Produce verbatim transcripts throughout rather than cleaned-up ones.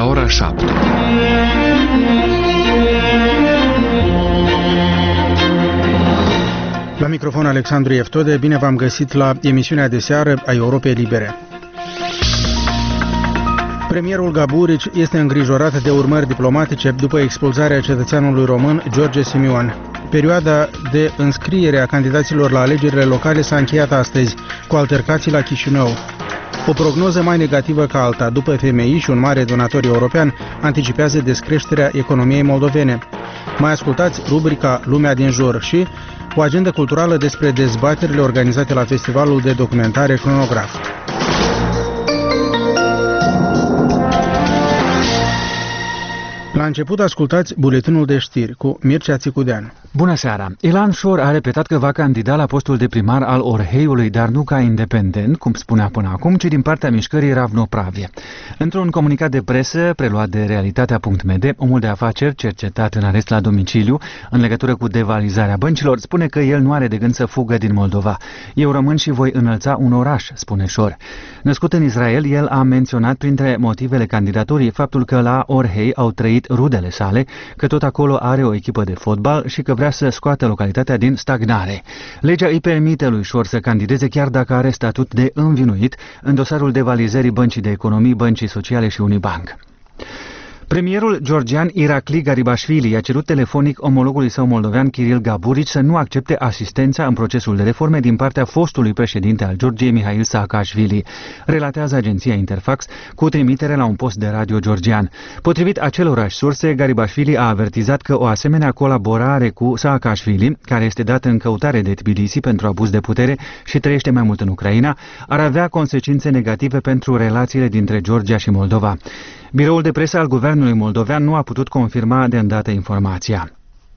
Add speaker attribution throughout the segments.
Speaker 1: ora șapte.
Speaker 2: La microfon Alexandru Eftode, bine v-am găsit la emisiunea de seară a Europei Libere. Premierul Gaburici este îngrijorat de urmări diplomatice după expulzarea cetățeanului român George Simion. Perioada de înscriere a candidaților la alegerile locale s-a încheiat astăzi, cu altercații la Chișinău. O prognoză mai negativă ca alta, după F M I și un mare donator european, anticipează descreșterea economiei moldovene. Mai ascultați rubrica Lumea din jur și o agendă culturală despre dezbaterile organizate la Festivalul de Documentare Cronograf. La început ascultați buletinul de știri cu Mircea Țicudean.
Speaker 3: Bună seara! Ilan Șor a repetat că va candida la postul de primar al Orheiului, dar nu ca independent, cum spunea până acum, ci din partea mișcării Ravnopravie. Într-un comunicat de presă preluat de Realitatea punct m d, omul de afaceri, cercetat în arest la domiciliu în legătură cu devalizarea băncilor, spune că el nu are de gând să fugă din Moldova. Eu rămân și voi înălța un oraș, spune Șor. Născut în Israel, el a menționat printre motivele candidaturii faptul că la Orhei au trăit rudele sale, că tot acolo are o echipă de fotbal și că vrea să scoată localitatea din stagnare. Legea îi permite lui Șor să candideze chiar dacă are statut de învinuit în dosarul devalizării Băncii de Economii, Băncii Sociale și Unibank. Premierul georgian Irakli Garibashvili a cerut telefonic omologului său moldovean Kiril Gaburici să nu accepte asistența în procesul de reforme din partea fostului președinte al Georgiei, Mihail Saakashvili, relatează agenția Interfax cu trimitere la un post de radio georgian. Potrivit acelorași surse, Garibashvili a avertizat că o asemenea colaborare cu Saakashvili, care este dată în căutare de Tbilisi pentru abuz de putere și trăiește mai mult în Ucraina, ar avea consecințe negative pentru relațiile dintre Georgia și Moldova. Biroul de presă al guvernului moldovean nu a putut confirma de îndată informația.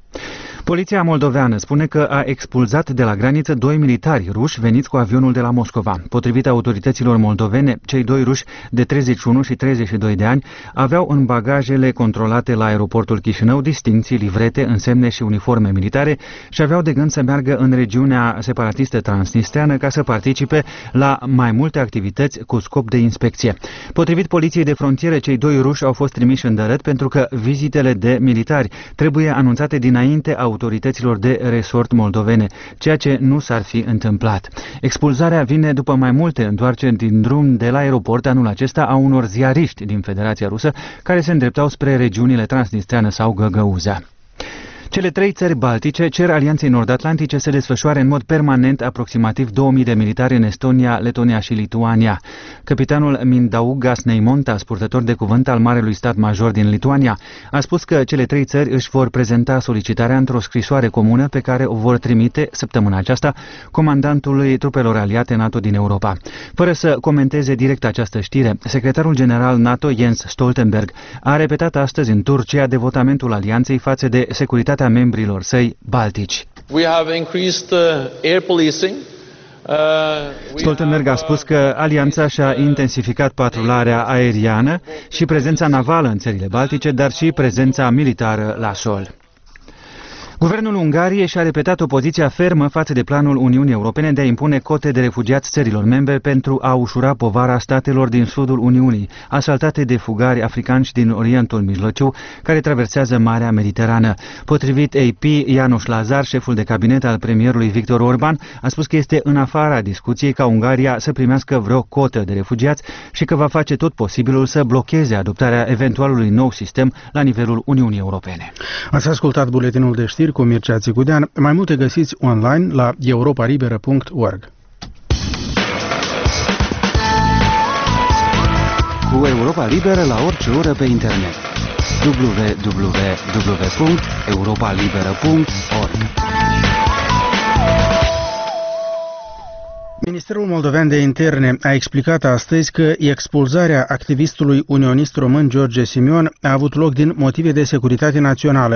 Speaker 3: Poliția moldoveană spune că a expulzat de la graniță doi militari ruși veniți cu avionul de la Moscova. Potrivit autorităților moldovene, cei doi ruși de treizeci și unu și treizeci și doi de ani aveau în bagajele controlate la aeroportul Chișinău distincții, livrete, însemne și uniforme militare și aveau de gând să meargă în regiunea separatistă transnistreană ca să participe la mai multe activități cu scop de inspecție. Potrivit poliției de frontieră, cei doi ruși au fost trimiși în dărât pentru că vizitele de militari trebuie anunțate dinainte autorităților de resort moldovene, ceea ce nu s-ar fi întâmplat. Expulzarea vine după mai multe întoarceri din drum de la aeroport anul acesta a unor ziariști din Federația Rusă care se îndreptau spre regiunile Transnistreană sau Găgăuzea. Cele trei țări baltice cer Alianței Nord-Atlantice să desfășoare în mod permanent aproximativ două mii de militari în Estonia, Letonia și Lituania. Capitanul Mindaugas Neimontas, purtător de cuvânt al Marelui Stat Major din Lituania, a spus că cele trei țări își vor prezenta solicitarea într-o scrisoare comună pe care o vor trimite săptămâna aceasta comandantului trupelor aliate NATO din Europa. Fără să comenteze direct această știre, secretarul general NATO Jens Stoltenberg a repetat astăzi în Turcia devotamentul alianței față de securitatea membrilor săi baltici.
Speaker 4: We have increased uh, air policing. Uh,
Speaker 3: Stoltenberg a spus că alianța și-a intensificat patrularea aeriană și prezența navală în țările baltice, dar și prezența militară la sol. Guvernul Ungariei și-a repetat opoziția fermă față de planul Uniunii Europene de a impune cote de refugiați țărilor membre pentru a ușura povara statelor din sudul Uniunii, asaltate de fugari africani și din Orientul Mijlociu, care traversează Marea Mediterană. Potrivit A P, János Lazar, șeful de cabinet al premierului Viktor Orban, a spus că este în afara discuției ca Ungaria să primească vreo cotă de refugiați și că va face tot posibilul să blocheze adoptarea eventualului nou sistem la nivelul Uniunii Europene.
Speaker 2: Ați ascultat buletinul de știri cu Mircea Țicudean. Mai multe găsiți online la europa liberă punct org.
Speaker 3: Cu Europa Liberă la orice oră pe internet. w w w punct europa liberă punct org.
Speaker 2: Ministerul Moldovean de Interne a explicat astăzi că expulzarea activistului unionist român George Simion a avut loc din motive de securitate națională.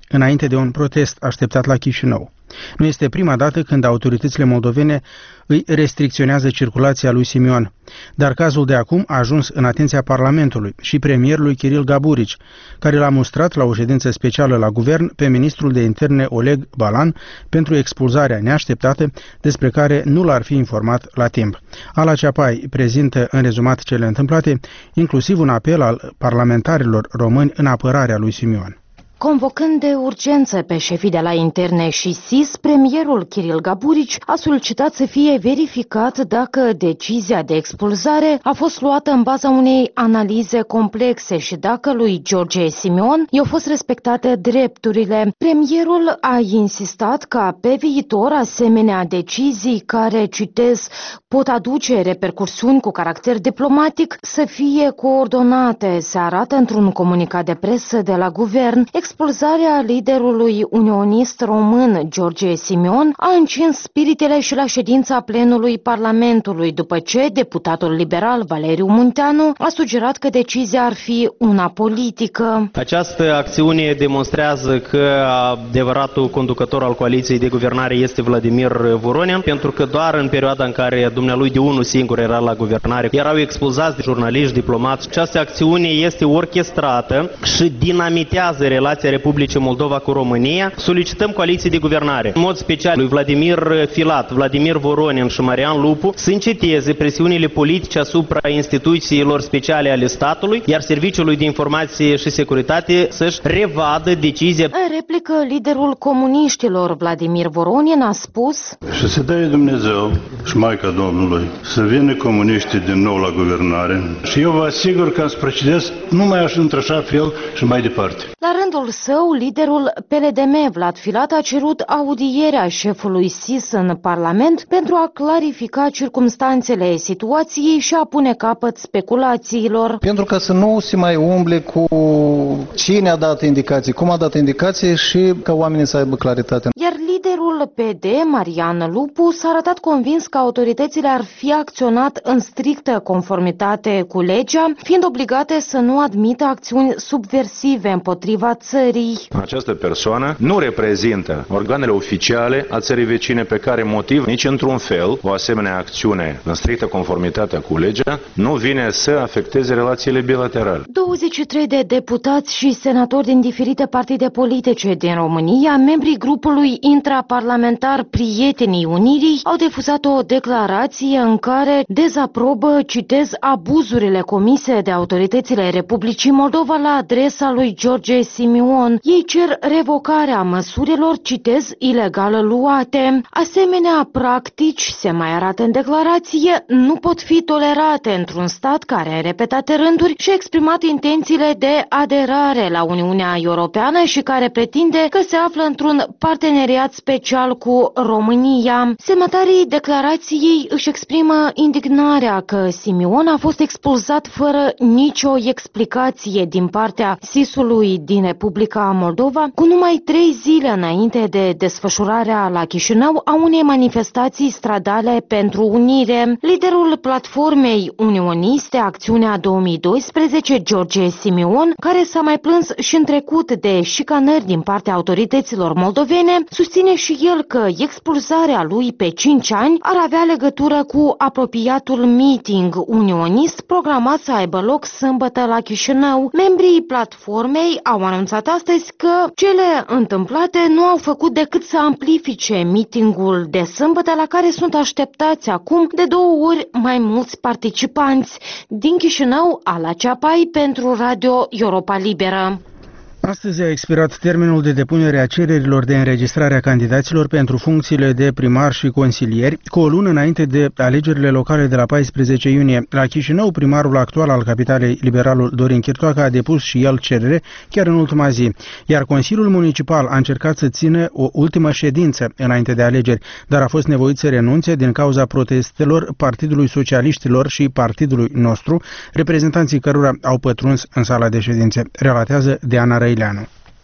Speaker 2: înainte de un protest așteptat la Chișinău. Nu este prima dată când autoritățile moldovene îi restricționează circulația lui Simion, dar cazul de acum a ajuns în atenția Parlamentului și premierului Kiril Gaburici, care l-a mustrat la o ședință specială la guvern pe ministrul de interne Oleg Balan pentru expulzarea neașteptată despre care nu l-ar fi informat la timp. Ala Ceapai prezintă în rezumat cele întâmplate, inclusiv un apel al parlamentarilor români în apărarea lui Simion.
Speaker 1: Convocând de urgență pe șefii de la interne și S I S, premierul Kiril Gaburici a solicitat să fie verificat dacă decizia de expulzare a fost luată în baza unei analize complexe și dacă lui George Simion i-au fost respectate drepturile. Premierul a insistat ca pe viitor asemenea decizii care, citez, pot aduce repercursiuni cu caracter diplomatic să fie coordonate, se arată într-un comunicat de presă de la guvern. Expulzarea liderului unionist român George Simion a încins spiritele și la ședința plenului Parlamentului, după ce deputatul liberal Valeriu Munteanu a sugerat că decizia ar fi una politică.
Speaker 5: Această acțiune demonstrează că adevăratul conducător al coaliției de guvernare este Vladimir Voronin, pentru că doar în perioada în care dumnealui de unul singur era la guvernare, erau expulzați de jurnaliști, diplomați. Această acțiune este orchestrată și dinamitează relația Republicii Moldova cu România. Solicităm coaliției de guvernare, în mod special lui Vladimir Filat, Vladimir Voronin și Marian Lupu, să înceteze presiunile politice asupra instituțiilor speciale ale statului, iar Serviciului de Informație și Securitate să-și revadă decizia.
Speaker 1: În replică, liderul comuniștilor Vladimir Voronin a spus:
Speaker 6: Și să dea Dumnezeu și Maica Domnului să vină comuniștii din nou la guvernare și eu vă asigur că îți procedez numai așa într-așa fel și mai departe.
Speaker 1: La rândul său, liderul P L D M, Vlad Filat, a cerut audierea șefului S I S în Parlament pentru a clarifica circumstanțele situației și a pune capăt speculațiilor.
Speaker 7: Pentru ca să nu se mai umble cu cine a dat indicații, cum a dat indicații și ca oamenii să aibă claritate.
Speaker 1: Iar liderul P D, Marian Lupu, s-a arătat convins că autoritățile ar fi acționat în strictă conformitate cu legea, fiind obligate să nu admită acțiuni subversive împotriva țării.
Speaker 8: Această persoană nu reprezintă organele oficiale a țării vecine, pe care motiv nici într-un fel o asemenea acțiune în strictă conformitate cu legea nu vine să afecteze relațiile bilaterale.
Speaker 1: douăzeci și trei de deputați și senatori din diferite partide politice din România, membrii grupului intraparlamentar Prietenii Unirii, au difuzat o declarație în care dezaprobă, citez, abuzurile comise de autoritățile Republicii Moldova la adresa lui George Simion. Ei cer revocarea măsurilor, citez, ilegal luate. Asemenea practici, se mai arată în declarație, nu pot fi tolerate într-un stat care în repetate rânduri și-a exprimat intențiile de aderare la Uniunea Europeană și care pretinde că se află într-un parteneriat special cu România. Semnatarii declarației își exprimă indignarea că Simion a fost expulzat fără nicio explicație din partea S I S-ului din Republica Moldova, cu numai trei zile înainte de desfășurarea la Chișinău a unei manifestații stradale pentru unire. Liderul platformei unioniste Acțiunea două mii doisprezece, George Simion, care s-a mai plâns și în trecut de șicanări din partea autorităților moldovene, susține și el că expulzarea lui pe cinci ani ar avea legătură cu apropiatul meeting unionist programat să aibă loc sâmbătă la Chișinău. Membrii platformei au anunțat astăzi că cele întâmplate nu au făcut decât să amplifice meetingul de sâmbătă, la care sunt așteptați acum de două ori mai mulți participanți. Din Chișinău, Ala Ceapai pentru Radio Europa Liberă.
Speaker 2: Astăzi a expirat termenul de depunere a cererilor de înregistrare a candidaților pentru funcțiile de primar și consilieri, cu o lună înainte de alegerile locale de la paisprezece iunie. La Chișinău, primarul actual al capitalei, liberalul Dorin Chirtoacă, a depus și el cerere chiar în ultima zi, iar Consiliul Municipal a încercat să țină o ultimă ședință înainte de alegeri, dar a fost nevoit să renunțe din cauza protestelor Partidului Socialiștilor și Partidului Nostru, reprezentanții cărora au pătruns în sala de ședințe, relatează Diana Răileanu.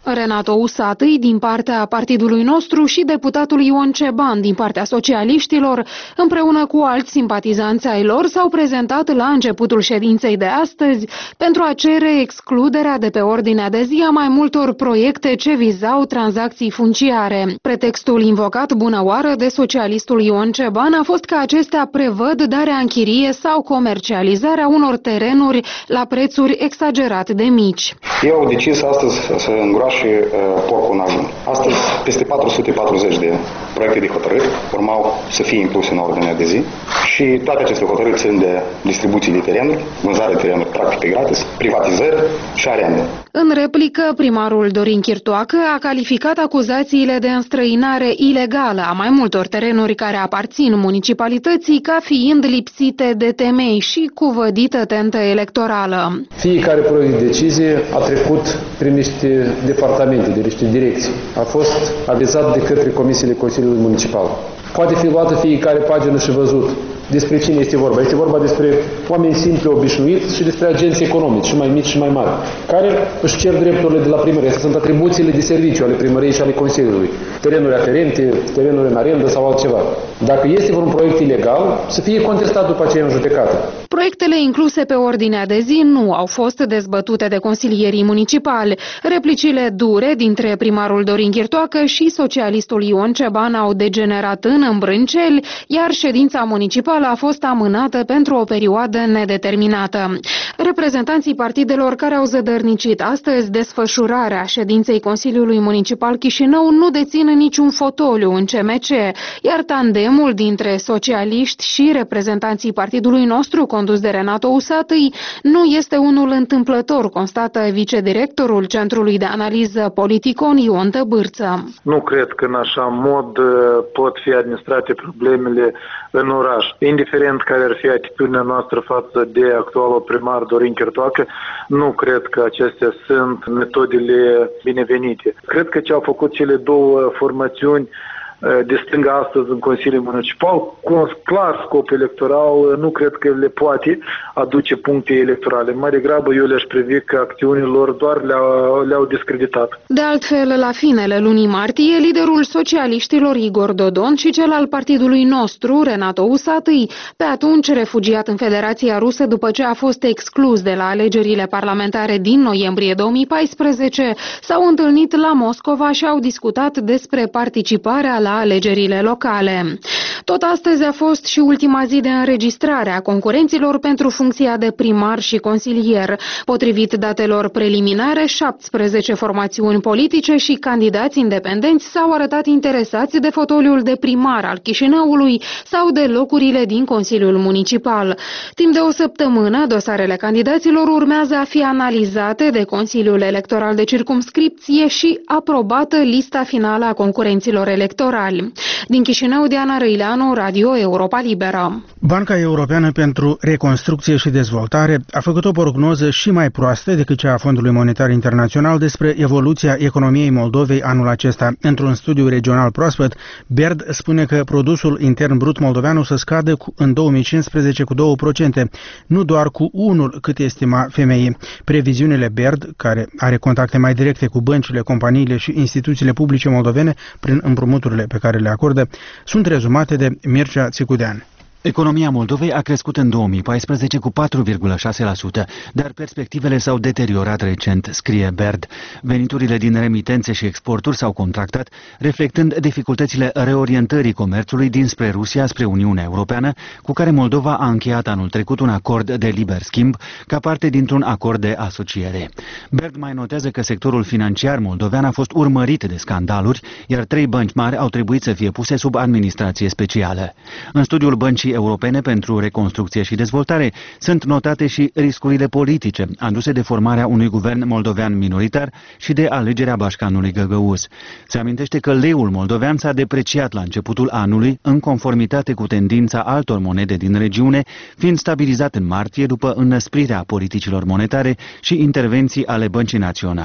Speaker 9: Renato Usatăi din partea partidului nostru și deputatul Ion Ceban din partea socialiștilor, împreună cu alți simpatizanți ai lor, s-au prezentat la începutul ședinței de astăzi pentru a cere excluderea de pe ordinea de zi a mai multor proiecte ce vizau tranzacții funciare. Pretextul invocat bunăoară de socialistul Ion Ceban a fost că acestea prevăd darea în chirie sau comercializarea unor terenuri la prețuri exagerat de mici.
Speaker 10: Eu au decis astăzi să îngroașe porcul în ajun. Astăzi, peste patru sute patruzeci de proiecte de hotărâri urmau să fie incluse în ordinea de zi și toate aceste hotărâri țin de distribuții de terenuri, vânzare de terenuri practic gratis, privatizări și arende.
Speaker 9: În replică, primarul Dorin Chirtoacă a calificat acuzațiile de înstrăinare ilegală a mai multor terenuri care aparțin municipalității ca fiind lipsite de temei și cu vădită tentă electorală.
Speaker 11: Fiecare proiect de decizie a trecut prin niște departamente, de niște direcții. A fost avizat de către comisiile Consiliului Municipal. Poate fi luată fiecare pagină și văzut despre cine este vorba. Este vorba despre oameni simpli, obișnuiți și despre agenți economici, și mai mici și mai mari, care își cer drepturile de la primărie. Astea sunt atribuțiile de serviciu ale primăriei și ale Consiliului. Terenuri aferente, terenuri în arendă sau altceva. Dacă este vreun proiect ilegal, să fie contestat după aceea în judecată.
Speaker 9: Proiectele incluse pe ordinea de zi nu au fost dezbătute de consilierii municipali. Replicile dure dintre primarul Dorin Chirtoacă și socialistul Ion Ceban au degenerat în îmbrânceli, iar ședința municipală a fost amânată pentru o perioadă nedeterminată. Reprezentanții partidelor care au zădărnicit astăzi desfășurarea ședinței Consiliului Municipal Chișinău nu dețin niciun fotoliu în C M C, iar tandemul dintre socialiști și reprezentanții partidului nostru, condus de Renato Usatăi, nu este unul întâmplător, constată vicedirectorul Centrului de Analiză Politicon Ion Tăbârță.
Speaker 12: Nu cred că în așa mod pot fi administrate problemele în oraș. Indiferent care ar fi atitudinea noastră față de actualul primar Dorin Chirtoacă, nu cred că acestea sunt metodele binevenite. Cred că ce au făcut cele două formațiuni de stânga astăzi în Consiliul Municipal, cu un clar scop electoral, nu cred că le poate aduce puncte electorale. Mai degrabă eu le-aș privi că acțiunile lor doar le-au, le-au discreditat.
Speaker 9: De altfel, la finele lunii martie, liderul socialiștilor Igor Dodon și cel al partidului nostru, Renato Usatăi, pe atunci refugiat în Federația Rusă după ce a fost exclus de la alegerile parlamentare din noiembrie două mii paisprezece, s-au întâlnit la Moscova și au discutat despre participarea la alegerile locale. Tot astăzi a fost și ultima zi de înregistrare a concurenților pentru funcția de primar și consilier. Potrivit datelor preliminare, șaptesprezece formațiuni politice și candidați independenți s-au arătat interesați de fotoliul de primar al Chișinăului sau de locurile din Consiliul Municipal. Timp de o săptămână, dosarele candidaților urmează a fi analizate de Consiliul Electoral de Circumscripție și aprobată lista finală a concurenților electorali. Din Chișinău, Diana Răileanu, Radio Europa Liberă.
Speaker 2: Banca Europeană pentru Reconstrucție și Dezvoltare a făcut o prognoză și mai proastă decât cea a Fondului Monetar Internațional despre evoluția economiei Moldovei anul acesta. Într-un studiu regional proaspăt, BERD spune că produsul intern brut moldovean o să scadă în două mii cincisprezece cu două la sută, nu doar cu unul cât estima F M I. Previziunile BERD, care are contacte mai directe cu băncile, companiile și instituțiile publice moldovene prin împrumuturile pe care le acordă, sunt rezumate de Mircea Țicudean.
Speaker 3: Economia Moldovei a crescut în două mii paisprezece cu patru virgulă șase la sută, dar perspectivele s-au deteriorat recent, scrie BERD. Veniturile din remitențe și exporturi s-au contractat, reflectând dificultățile reorientării comerțului dinspre Rusia spre Uniunea Europeană, cu care Moldova a încheiat anul trecut un acord de liber schimb ca parte dintr-un acord de asociere. BERD mai notează că sectorul financiar moldovean a fost urmărit de scandaluri, iar trei bănci mari au trebuit să fie puse sub administrație specială. În studiul Băncii Europene pentru Reconstrucție și Dezvoltare sunt notate și riscurile politice aduse de formarea unui guvern moldovean minoritar și de alegerea Bașcanului Găgăuz. Se amintește că leul moldovean s-a depreciat la începutul anului în conformitate cu tendința altor monede din regiune, fiind stabilizat în martie după înăsprirea politicilor monetare și intervenții ale Băncii Naționale.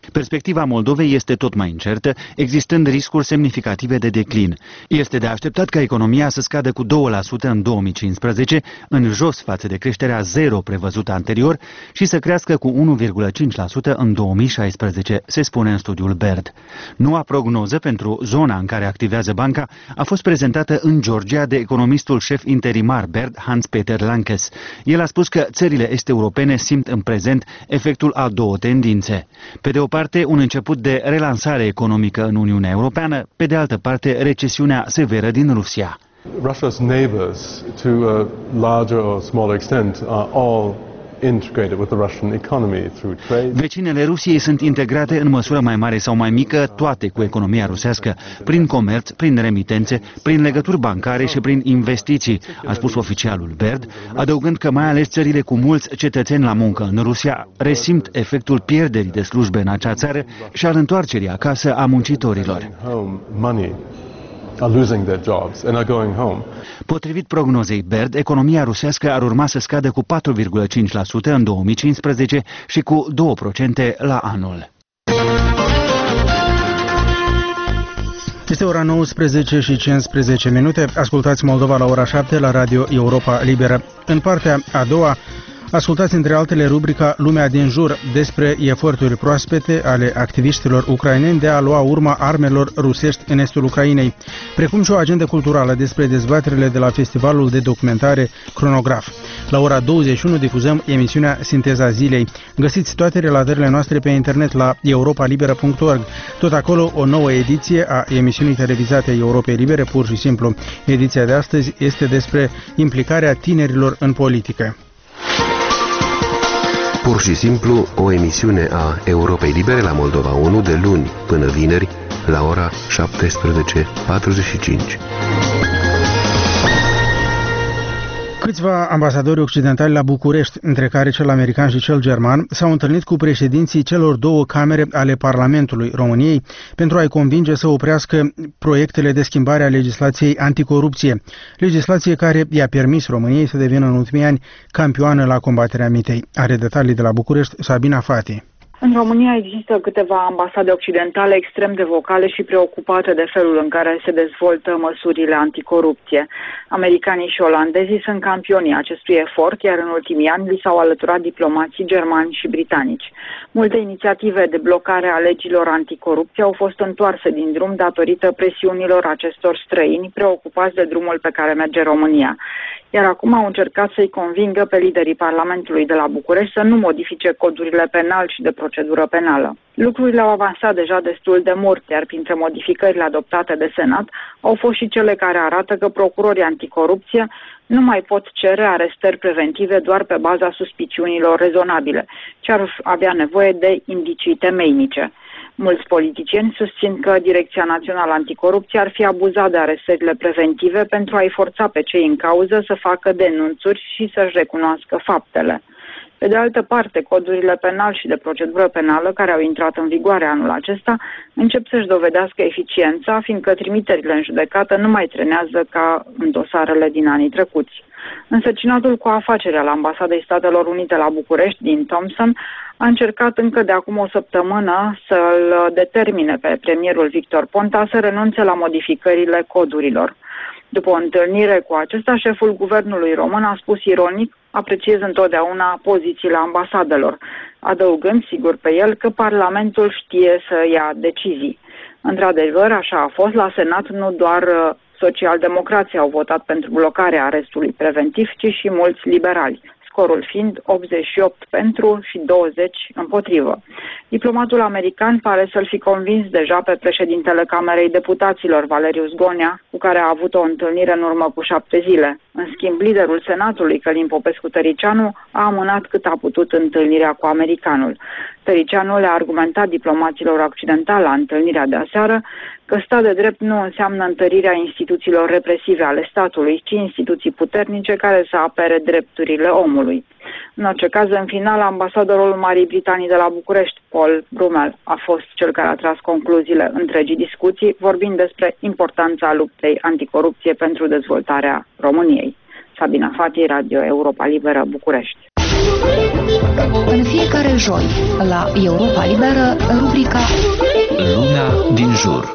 Speaker 3: Perspectiva Moldovei este tot mai incertă, existând riscuri semnificative de declin. Este de așteptat ca economia să scadă cu două la sută în două mii cincisprezece, în jos față de creșterea zero prevăzută anterior, și să crească cu unu virgulă cinci la sută în două mii șaisprezece, se spune în studiul Baird. Noua prognoză pentru zona în care activează banca a fost prezentată în Georgia de economistul șef interimar Baird, Hans-Peter Lankes. El a spus că țările est-europene simt în prezent efectul a două tendințe. Pe de o parte, un început de relansare economică în Uniunea Europeană, pe de altă parte, recesiunea severă din Rusia.
Speaker 13: Russia's neighbors, to a larger or smaller extent, are all integrated with the Russian economy through trade.
Speaker 3: Vecinele Rusiei sunt integrate în măsură mai mare sau mai mică, toate cu economia rusească, prin comerț, prin remitențe, prin legături bancare și prin investiții, a spus oficialul Baird, adăugând că mai ales țările cu mulți cetățeni la muncă în Rusia resimt efectul pierderii de slujbe în acea țară și al întoarcerii acasă a muncitorilor.
Speaker 13: Are losing their jobs and are going home.
Speaker 3: Potrivit prognozei Baird, economia rusească ar urma să scadă cu patru virgulă cinci la sută în două mii cincisprezece și cu două la sută la anul.
Speaker 2: Este ora nouăsprezece și cincisprezece minute. Ascultați Moldova la ora șapte la Radio Europa Liberă. În partea a doua, ascultați între altele rubrica Lumea din jur, despre eforturi proaspete ale activiștilor ucraineni de a lua urma armelor rusești în estul Ucrainei, precum și o agendă culturală despre dezbaterile de la festivalul de documentare Cronograf. La ora douăzeci și unu difuzăm emisiunea Sinteza Zilei. Găsiți toate relatările noastre pe internet la europa liberă punct org. Tot acolo o nouă ediție a emisiunii televizate Europei Libere, pur și simplu. Ediția de astăzi este despre implicarea tinerilor în politică.
Speaker 14: Pur și simplu, o emisiune a Europei Libere la Moldova unu de luni până vineri la ora șaptesprezece patruzeci și cinci.
Speaker 2: Câțiva ambasadori occidentali la București, între care cel american și cel german, s-au întâlnit cu președinții celor două camere ale Parlamentului României pentru a-i convinge să oprească proiectele de schimbare a legislației anticorupție, legislație care i-a permis României să devină în ultimii ani campioană la combaterea mitei. Are detalii de la București Sabina Fati.
Speaker 15: În România există câteva ambasade occidentale extrem de vocale și preocupate de felul în care se dezvoltă măsurile anticorupție. Americanii și olandezii sunt campionii acestui efort, iar în ultimii ani li s-au alăturat diplomații germani și britanici. Multe inițiative de blocare a legilor anticorupție au fost întoarse din drum datorită presiunilor acestor străini preocupați de drumul pe care merge România. Iar acum au încercat să-i convingă pe liderii Parlamentului de la București să nu modifice codurile penal și de procedură penală. Lucrurile au avansat deja destul de mult, iar printre modificările adoptate de Senat au fost și cele care arată că procurorii anticorupție nu mai pot cere arestări preventive doar pe baza suspiciunilor rezonabile, ci ar avea nevoie de indicii temeinice. Mulți politicieni susțin că Direcția Națională Anticorupție ar fi abuzat de arestările preventive pentru a-i forța pe cei în cauză să facă denunțuri și să-și recunoască faptele. Pe de altă parte, codurile penal și de procedură penală, care au intrat în vigoare anul acesta, încep să-și dovedească eficiența, fiindcă trimiterile în judecată nu mai trenează ca în dosarele din anii trecuți. Însărcinatul cu afacerea la Ambasadei Statelor Unite la București, din Thompson, a încercat încă de acum o săptămână să-l determine pe premierul Victor Ponta să renunțe la modificările codurilor. După o întâlnire cu acesta, șeful guvernului român a spus ironic: apreciez întotdeauna pozițiile ambasadelor, adăugând sigur pe el că Parlamentul știe să ia decizii. Într-adevăr, așa a fost. La Senat nu doar socialdemocrații au votat pentru blocarea arestului preventiv, ci și mulți liberali, scorul fiind optzeci și opt pentru și douăzeci împotrivă. Diplomatul american pare să-l fi convins deja pe președintele Camerei Deputaților, Valerius Gonea, cu care a avut o întâlnire în urmă cu șapte zile. În schimb, liderul Senatului, Călin Popescu-Tăricianu, a amânat cât a putut întâlnirea cu americanul. Tăricianu le-a argumentat diplomaților occidentali la întâlnirea de aseară că stat de drept nu înseamnă întărirea instituțiilor represive ale statului, ci instituții puternice care să apere drepturile omului. În orice caz, în final, ambasadorul Marii Britanii de la București, Paul Brummel, a fost cel care a tras concluziile întregii discuții, vorbind despre importanța luptei anticorupție pentru dezvoltarea României. Sabina Fati, Radio Europa Liberă, București.
Speaker 16: În fiecare joi, la Europa Liberă, rubrica
Speaker 17: Lumea din jur.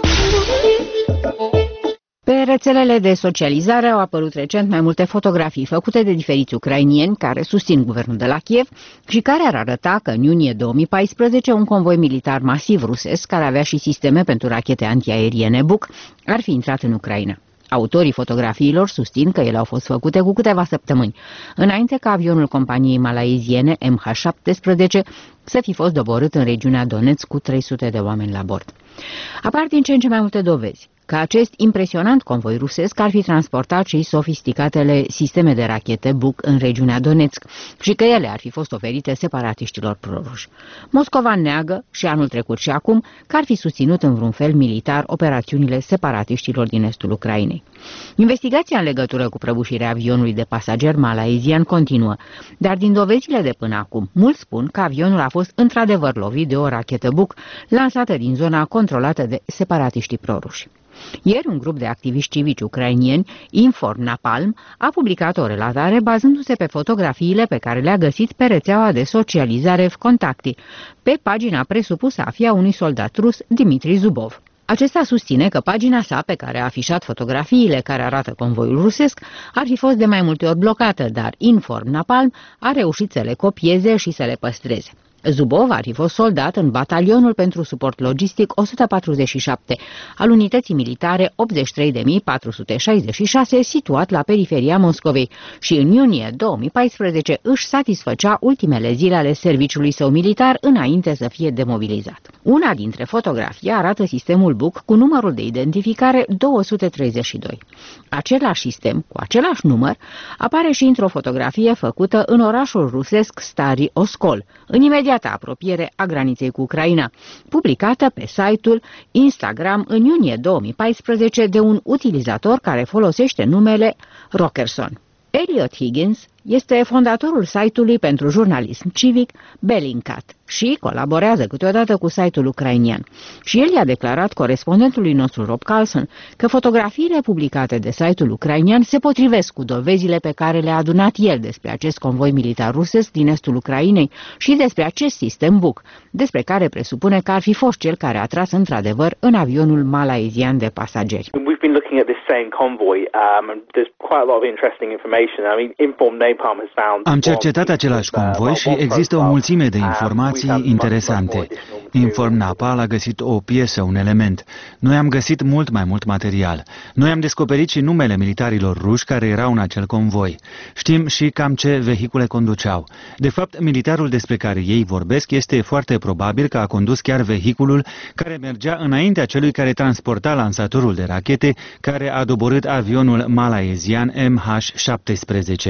Speaker 18: Pe rețelele de socializare au apărut recent mai multe fotografii făcute de diferiți ucrainieni care susțin guvernul de la Kiev și care ar arăta că în iunie două mii paisprezece un convoi militar masiv rusesc, care avea și sisteme pentru rachete antiaeriene Buk, ar fi intrat în Ucraina. Autorii fotografiilor susțin că ele au fost făcute cu câteva săptămâni, înainte ca avionul companiei malaiziene M H șaptesprezece să fi fost doborât în regiunea Donetsk cu trei sute de oameni la bord. Apar din ce în ce mai multe dovezi că acest impresionant convoi rusesc ar fi transportat și sofisticatele sisteme de rachete Buk în regiunea Donetsk și că ele ar fi fost oferite separatiștilor proruși. Moscova neagă, și anul trecut și acum, că ar fi susținut în vreun fel militar operațiunile separatiștilor din estul Ucrainei. Investigația în legătură cu prăbușirea avionului de pasageri malaizian continuă, dar din dovezile de până acum, mulți spun că avionul a fost într-adevăr lovit de o rachetă Buk lansată din zona controlată de separatiștii proruși. Ieri, un grup de activiști civici ucrainieni, Inform Napalm, a publicat o relatare bazându-se pe fotografiile pe care le-a găsit pe rețeaua de socializare vKontakte, pe pagina presupusă a fi a unui soldat rus, Dmitri Zubov. Acesta susține că pagina sa, pe care a afișat fotografiile care arată convoiul rusesc, ar fi fost de mai multe ori blocată, dar Inform Napalm a reușit să le copieze și să le păstreze. Zubov ar fi fost soldat în batalionul pentru suport logistic o sută patruzeci și șapte al unității militare optzeci și trei de mii patru sute șaizeci și șase, situat la periferia Moscovei, și în iunie două mii paisprezece își satisfăcea ultimele zile ale serviciului său militar înainte să fie demobilizat. Una dintre fotografii arată sistemul Buk cu numărul de identificare două sute treizeci și doi. Același sistem, cu același număr, apare și într-o fotografie făcută în orașul rusesc Stari Oskol, în imediată apropiere a graniței cu Ucraina, publicată pe site-ul Instagram în iunie două mii paisprezece de un utilizator care folosește numele Rockerson. Elliot Higgins este fondatorul site-ului pentru jurnalism civic Bellingcat și colaborează câteodată cu site-ul ucrainian. Și el i-a declarat corespondentului nostru Rob Carlson că fotografiile publicate de site-ul ucrainian se potrivesc cu dovezile pe care le-a adunat el despre acest convoi militar rusesc din estul Ucrainei și despre acest sistem Buk, despre care presupune că ar fi fost cel care a tras într-adevăr în avionul malaizian de pasageri.
Speaker 19: We've been looking at this same convoy um, and there's quite a lot of interesting information. I mean, Inform Napalm has found.
Speaker 3: Am cercetat același convoi și există o mulțime de informații interesante. Inform Napalm a găsit o piesă, un element. Noi am găsit mult mai mult material. Noi am descoperit și numele militarilor ruși care erau în acel convoi. Știm și cam ce vehicule conduceau. De fapt, militarul despre care ei vorbesc este foarte probabil că a condus chiar vehiculul care mergea înaintea celui care transporta lansatorul de rachete care a doborât avionul malaizian M H șaptesprezece.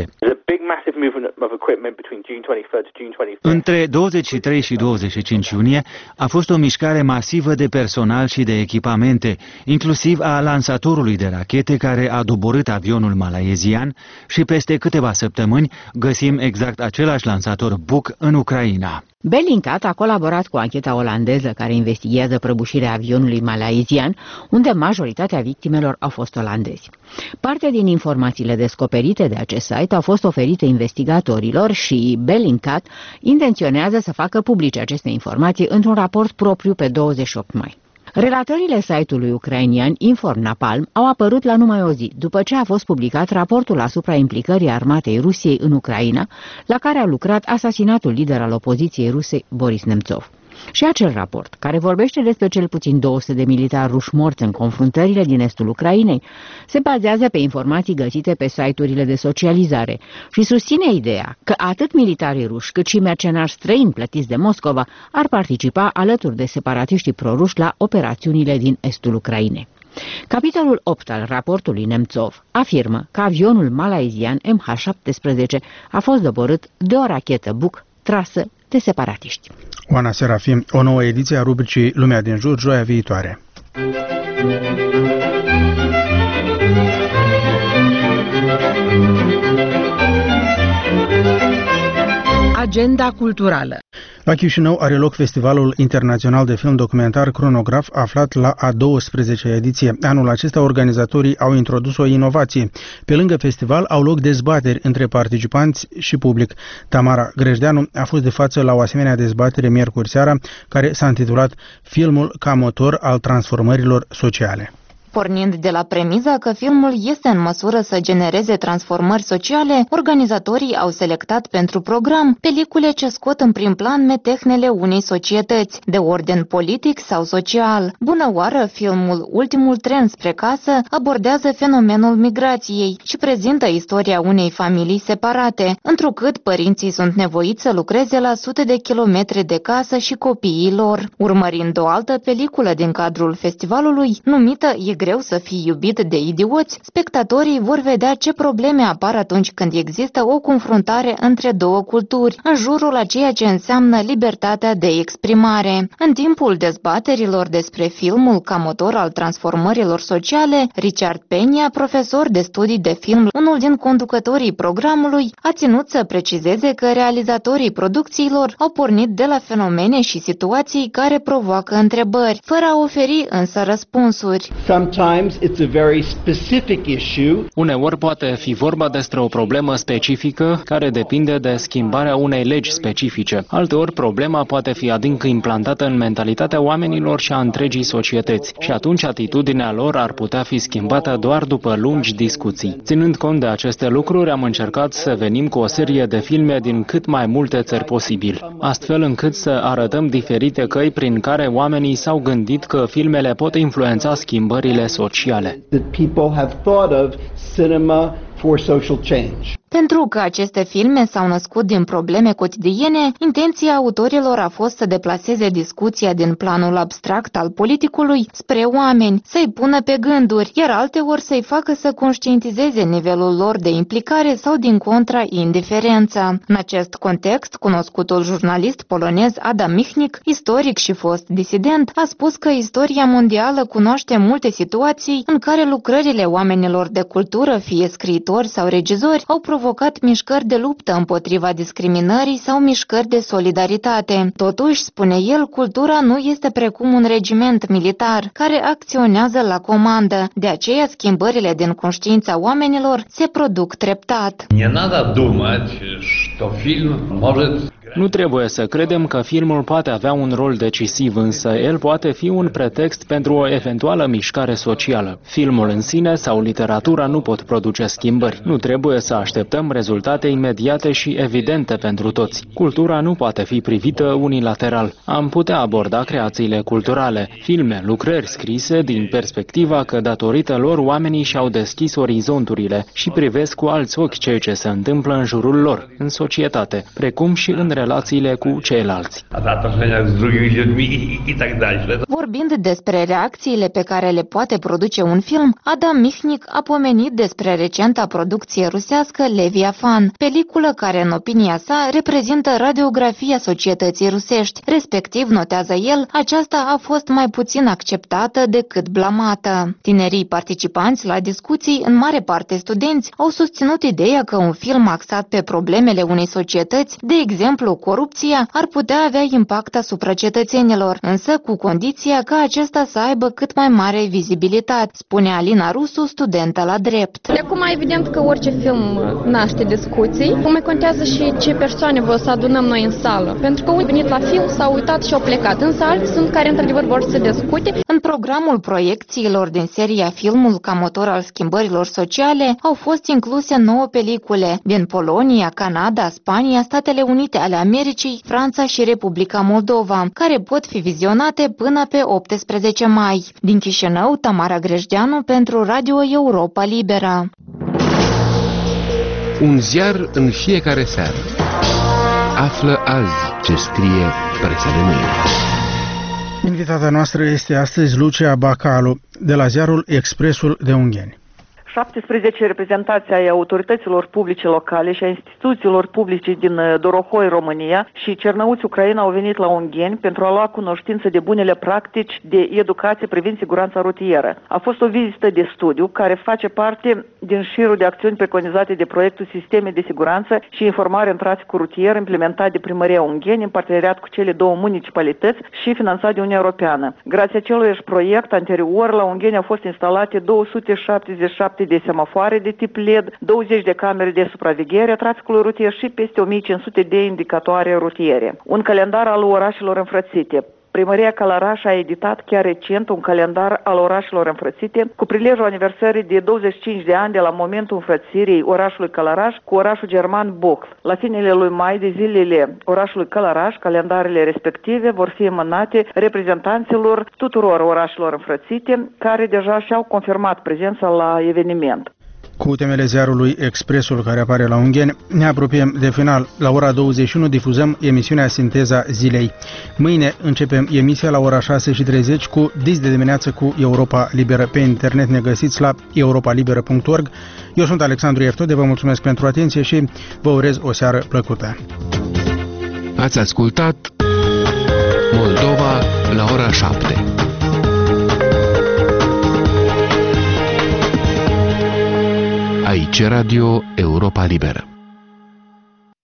Speaker 3: Între douăzeci și trei și douăzeci și cinci iunie a fost o mișcare masivă de personal și de echipamente, inclusiv a lansatorului de rachete care a doborât avionul malaizian, și peste câteva săptămâni găsim exact același lansator Buk în Ucraina.
Speaker 18: Bellingcat a colaborat cu ancheta olandeză care investigează prăbușirea avionului malaizian, unde majoritatea victimelor au fost olandezi. Parte din informațiile descoperite de acest site au fost oferite investigatorilor și Bellingcat intenționează să facă publice aceste informații într-un raport propriu pe douăzeci și opt mai. Relatările site-ului ucrainian Inform Napalm au apărut la numai o zi, după ce a fost publicat raportul asupra implicării armatei Rusiei în Ucraina, la care a lucrat asasinatul lider al opoziției ruse Boris Nemtsov. Și acel raport, care vorbește despre cel puțin două sute de militari ruși morți în confruntările din estul Ucrainei, se bazează pe informații găsite pe site-urile de socializare și susține ideea că atât militarii ruși cât și mercenari străini plătiți de Moscova ar participa alături de separatiștii proruși la operațiunile din estul Ucrainei. Capitolul opt al raportului Nemtsov afirmă că avionul malaizian M H șaptesprezece a fost doborât de o rachetă Buk trasă de separatiști.
Speaker 2: Oana Serafim, o nouă ediție a rubricii Lumea din jur, joia viitoare.
Speaker 18: Agenda culturală.
Speaker 2: La Chișinău are loc Festivalul Internațional de Film Documentar Cronograf, aflat la a douăsprezecea ediție. Anul acesta, organizatorii au introdus o inovație. Pe lângă festival au loc dezbateri între participanți și public. Tamara Grejdeanu a fost de față la o asemenea dezbatere miercuri seara, care s-a intitulat Filmul ca motor al transformărilor sociale.
Speaker 20: Pornind de la premiza că filmul este în măsură să genereze transformări sociale, organizatorii au selectat pentru program pelicule ce scot în prim plan metehnele unei societăți, de ordin politic sau social. Bună oară, filmul Ultimul tren spre casă abordează fenomenul migrației și prezintă istoria unei familii separate, întrucât părinții sunt nevoiți să lucreze la sute de kilometri de casă și copiii lor. Urmărind o altă peliculă din cadrul festivalului, numită E greu să fii iubit de idioți, spectatorii vor vedea ce probleme apar atunci când există o confruntare între două culturi, în jurul a ceea ce înseamnă libertatea de exprimare. În timpul dezbaterilor despre filmul ca motor al transformărilor sociale, Richard Peña, profesor de studii de film, unul din conducătorii programului, a ținut să precizeze că realizatorii producțiilor au pornit de la fenomene și situații care provoacă întrebări, fără a oferi însă răspunsuri.
Speaker 21: Uneori poate fi vorba despre o problemă specifică care depinde de schimbarea unei legi specifice. Alteori problema poate fi adânc implantată în mentalitatea oamenilor și a întregii societăți și atunci atitudinea lor ar putea fi schimbată doar după lungi discuții. Ținând cont de aceste lucruri, am încercat să venim cu o serie de filme din cât mai multe țări posibil, astfel încât să arătăm diferite căi prin care oamenii s-au gândit că filmele pot influența schimbările sociale.
Speaker 20: Pentru că aceste filme s-au născut din probleme cotidiene, intenția autorilor a fost să deplaseze discuția din planul abstract al politicului spre oameni, să-i pună pe gânduri, iar alteori să-i facă să conștientizeze nivelul lor de implicare sau, din contra, indiferență. În acest context, cunoscutul jurnalist polonez Adam Michnik, istoric și fost disident, a spus că istoria mondială cunoaște multe situații în care lucrările oamenilor de cultură, fie scriitori sau regizori, au provocat mișcări de luptă împotriva discriminării sau mișcări de solidaritate. Totuși, spune el, cultura nu este precum un regiment militar care acționează la comandă. De aceea, schimbările din conștiința oamenilor se produc treptat.
Speaker 21: Nu trebuie să credem că filmul poate avea un rol decisiv, însă el poate fi un pretext pentru o eventuală mișcare socială. Filmul în sine sau literatura nu pot produce schimbări. Nu trebuie să așteptăm rezultate imediate și evidente pentru toți. Cultura nu poate fi privită unilateral. Am putea aborda creațiile culturale, filme, lucrări scrise din perspectiva că datorită lor oamenii și-au deschis orizonturile și privesc cu alți ochi ceea ce se întâmplă în jurul lor, în societate, precum și în relațiile cu ceilalți.
Speaker 20: Vorbind despre reacțiile pe care le poate produce un film, Adam Michnik a pomenit despre recenta producție rusească Leviafan, peliculă care, în opinia sa, reprezintă radiografia societății rusești. Respectiv, notează el, aceasta a fost mai puțin acceptată decât blamată. Tinerii participanți la discuții, în mare parte studenți, au susținut ideea că un film axat pe problemele unei societăți, de exemplu corupția, ar putea avea impact asupra cetățenilor, însă cu condiția ca acesta să aibă cât mai mare vizibilitate, spune Alina Rusu, studentă la drept.
Speaker 22: De acum, evident că orice film naște discuții, cum mai contează și ce persoane vor să adunăm noi în sală, pentru că unii au venit la film, s-au uitat și au plecat, însă alții sunt care într-adevăr vor să discute.
Speaker 20: În programul proiecțiilor din seria Filmul ca motor al schimbărilor sociale au fost incluse nouă pelicule din Polonia, Canada, Spania, Statele Unite ale Americii, Franța și Republica Moldova, care pot fi vizionate până pe optsprezece mai. Din Chișinău, Tamara Grejdeanu pentru Radio Europa Liberă.
Speaker 14: Un ziar în fiecare seară. Află azi ce scrie presa de mâine.
Speaker 2: Invitata noastră este astăzi Lucia Bacalu, de la ziarul Expresul de Ungheni.
Speaker 4: șaptesprezece reprezentanți ai autorităților publice locale și a instituțiilor publice din Dorohoi, România și Cernăuți, Ucraina au venit la Ungheni pentru a lua cunoștință de bunele practici de educație privind siguranța rutieră. A fost o vizită de studiu care face parte din șirul de acțiuni preconizate de proiectul Sisteme de Siguranță și Informare în Traficul Rutier implementat de Primăria Ungheni în parteneriat cu cele două municipalități și finanțat de Uniunea Europeană. Grație acelui proiect anterior, la Ungheni au fost instalate două sute șaptezeci și șapte de semafoare de tip L E D, douăzeci de camere de supraveghere a traficului rutier și peste o mie cinci sute de indicatoare rutiere. Un calendar al orașelor înfrățite. Primăria Călăraș a editat chiar recent un calendar al orașelor înfrățite cu prilejul aniversării de douăzeci și cinci de ani de la momentul înfrățirii orașului Călăraș cu orașul german Buchl. La finele lui mai de zilele orașului Călăraș, calendarele respective vor fi emanate reprezentanților tuturor orașelor înfrățite care deja și-au confirmat prezența la eveniment.
Speaker 2: Cu temele ziarului Expresul care apare la Ungheni, ne apropiem de final. La ora douăzeci și unu difuzăm emisiunea Sinteza Zilei. Mâine începem emisia la ora șase și treizeci cu Dis de dimineață cu Europa Liberă. Pe internet ne găsiți la europa liberă punct org. Eu sunt Alexandru Ieftode, vă mulțumesc pentru atenție și vă urez o seară plăcută.
Speaker 14: Ați ascultat Moldova la ora șapte. Aici Radio Europa Liberă.